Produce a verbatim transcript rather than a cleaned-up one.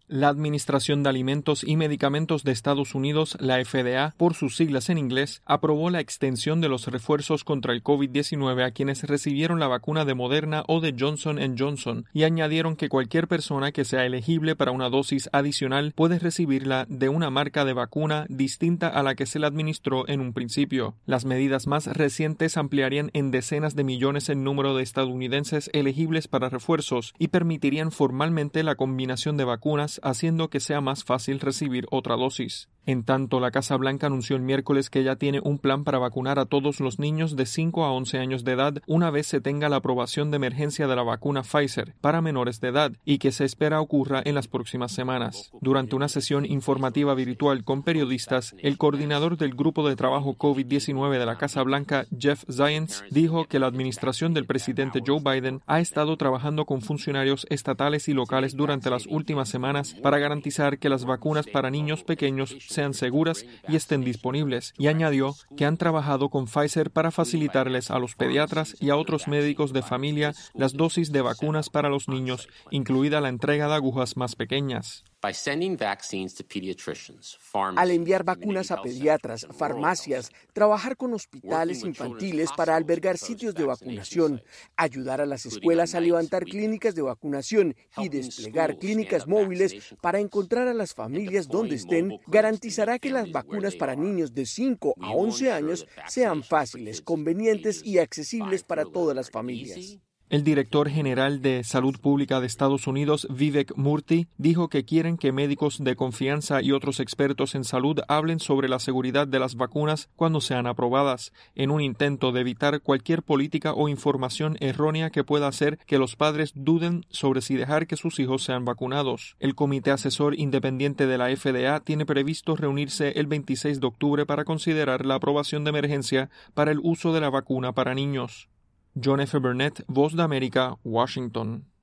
La Administración de Alimentos y Medicamentos de Estados Unidos, la F D A, por sus siglas en inglés, aprobó la extensión de los refuerzos contra el COVID diecinueve a quienes recibieron la vacuna de Moderna o de Johnson and Johnson y añadieron que cualquier persona que sea elegible para una dosis adicional puede recibirla de una marca de vacuna distinta a la que se le administró en un principio. Las medidas más recientes ampliarían en decenas de millones el número de estadounidenses elegibles para refuerzos y permitirían formalmente la combinación de vacunas, haciendo que sea más fácil recibir otra dosis. En tanto, la Casa Blanca anunció el miércoles que ya tiene un plan para vacunar a todos los niños de cinco a once años de edad una vez se tenga la aprobación de emergencia de la vacuna Pfizer para menores de edad y que se espera ocurra en las próximas semanas. Durante una sesión informativa virtual con periodistas, el coordinador del Grupo de Trabajo COVID diecinueve de la Casa Blanca, Jeff Zients, dijo que la administración del presidente Joe Biden ha estado trabajando con funcionarios estatales y locales durante las últimas semanas para garantizar que las vacunas para niños pequeños sean seguras y estén disponibles, y añadió que han trabajado con Pfizer para facilitarles a los pediatras y a otros médicos de familia las dosis de vacunas para los niños, incluida la entrega de agujas más pequeñas. Al enviar vacunas a pediatras, farmacias, trabajar con hospitales infantiles para albergar sitios de vacunación, ayudar a las escuelas a levantar clínicas de vacunación y desplegar clínicas móviles para encontrar a las familias donde estén, garantizará que las vacunas para niños de cinco a once años sean fáciles, convenientes y accesibles para todas las familias. El director general de Salud Pública de Estados Unidos, Vivek Murthy, dijo que quieren que médicos de confianza y otros expertos en salud hablen sobre la seguridad de las vacunas cuando sean aprobadas, en un intento de evitar cualquier política o información errónea que pueda hacer que los padres duden sobre si dejar que sus hijos sean vacunados. El Comité Asesor Independiente de la F D A tiene previsto reunirse el veintiséis de octubre para considerar la aprobación de emergencia para el uso de la vacuna para niños. John F. Burnett, Voz de América, Washington.